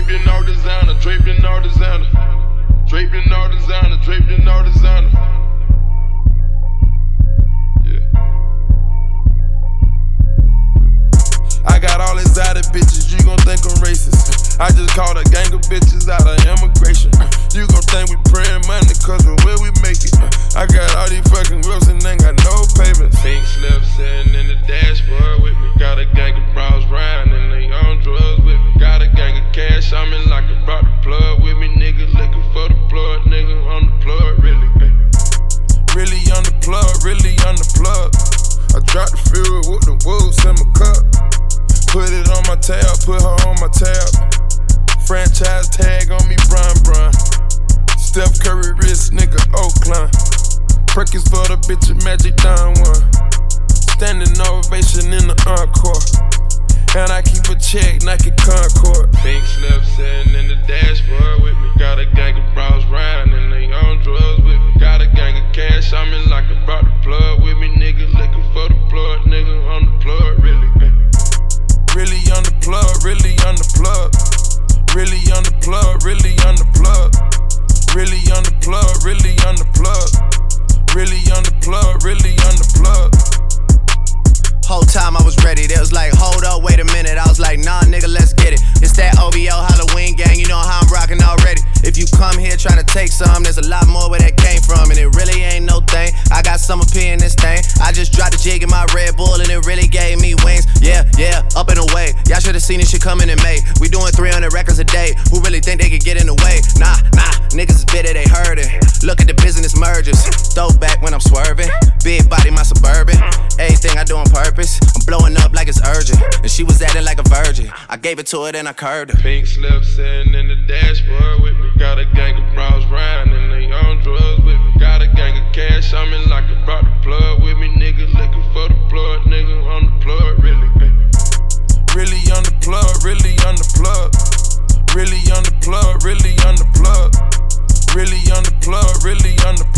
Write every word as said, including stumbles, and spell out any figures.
Draped in all designer, draped in all designer. Draped in all designer, draped in all designer. Yeah. I got all exotic bitches, you gon' think I'm racist. I just called a gang of bitches out of immigration. You gon' think we praying money cause of where we make it. I got all these fucking whips and ain't got no payments. Pink slip sitting in the dashboard with me. Got a gang of bros riding and they on drugs with me. Got a gang of cash on me like I brought the plug with me. Nigga looking for the plug, nigga on the plug, really. Really on the plug, really on the plug. I dropped the fuel with the wolves in my cup. Put it on my tab, put her on my tab. Franchise tag on me, Bron Bron. Steph Curry wrist, nigga, Oakland. Perkins for the bitch, Magic Don one. Standing ovation in the encore. And I keep a check, Nike Concord. Pink slip sitting in the dashboard with me. Got a gang of bros riding and they on drugs with me. Got a gang of cash on me like I brought the plug with me. Nigga looking for the plug, nigga on the plug, really. Really on the plug, really on the plug. Really on the plug, really on the plug. Really on the plug, really on the plug. Really on the plug, really on the plug. Whole time I was ready, they was like, hold up, wait a minute. I was like, nah, nigga, let's get it. It's that O V O Halloween gang, you know how I'm rocking already. If you come here trying to take some, there's a lot more where that came from. And it really ain't no thing, I got summer P in this thing. I just dropped a jig in my Red Bull and it really gave me wings. Yeah, yeah, up and away. Y'all should've seen this shit coming in May. We doing three hundred records a day. Who really think they could get in the way? Nah, nah, niggas is bitter, they heard it. Look at the business mergers. Throwback when I'm swerving. Big body, my Suburban. Everything I do on purpose. I'm blowing up like it's urgent. And she was acting like a virgin. I gave it to her, then I curved her. Pink slip sitting in the dashboard with me. Got a gang of bros riding and they on drugs with me. Got a gang of cash on me like I brought the plug with me. Nigga looking for the plug, nigga on the plug, really. Really on the plug, really on the plug. Really on the plug, really on the plug. Really on the plug, really on the plug.